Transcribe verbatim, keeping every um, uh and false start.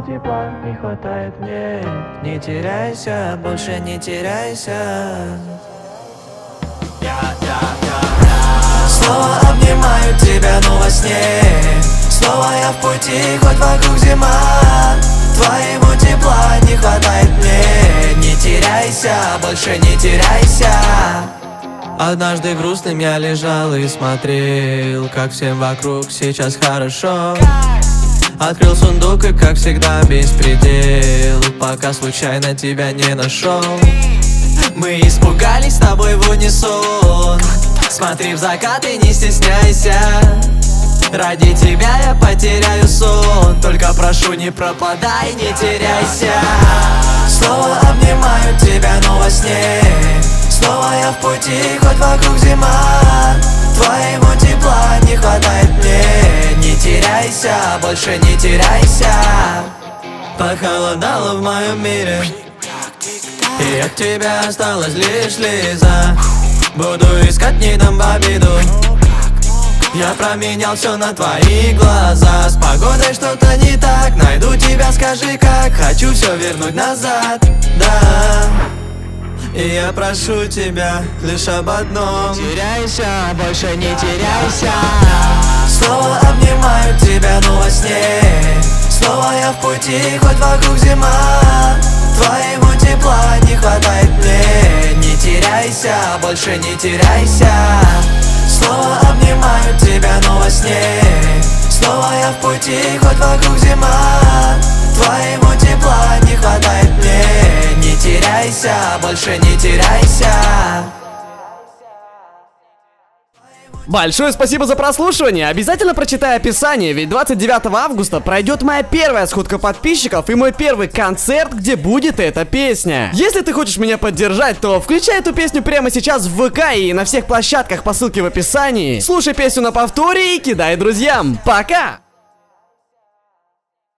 тепла не хватает мне. Не теряйся, больше не теряйся. Снова обнимаю тебя, но во сне. Снова я в пути, хоть вокруг зима. Твоему тепла не хватает мне. Не теряйся, больше не теряйся. Однажды грустным я лежал и смотрел, как всем вокруг сейчас хорошо. Открыл сундук и, как всегда, беспредел, пока случайно тебя не нашел. Мы испугались с тобой в унисон. Смотри в закат и не стесняйся. Ради тебя я потеряю сон. Только прошу, не пропадай, не теряйся. Снова обнимаю тебя, но во сне. Снова я в пути, хоть вокруг зима. Твоему тепла не хватает мне. Не теряйся, больше не теряйся. Похолодало в моем мире, и от тебя осталась лишь Лиза. Буду искать, не дам в обиду. Я променял все на твои глаза. С погодой что-то не так. Найду тебя, скажи как. Хочу все вернуть назад, да. И я прошу тебя лишь об одном: не теряйся, больше не теряйся. Снова обнимаю тебя, но во сне. Снова я в пути, хоть вокруг зима. Твоему тепла не хватает мне. Не теряйся, больше не теряйся. Снова обнимаю тебя, но во сне. Снова я в пути, хоть вокруг зима. Твоему тепла не хватает мне. Не теряйся, больше не теряйся. Большое спасибо за прослушивание. Обязательно прочитай описание, ведь двадцать девятого августа пройдет моя первая сходка подписчиков и мой первый концерт, где будет эта песня. Если ты хочешь меня поддержать, то включай эту песню прямо сейчас в ВК и на всех площадках по ссылке в описании. Слушай песню на повторе и кидай друзьям. Пока!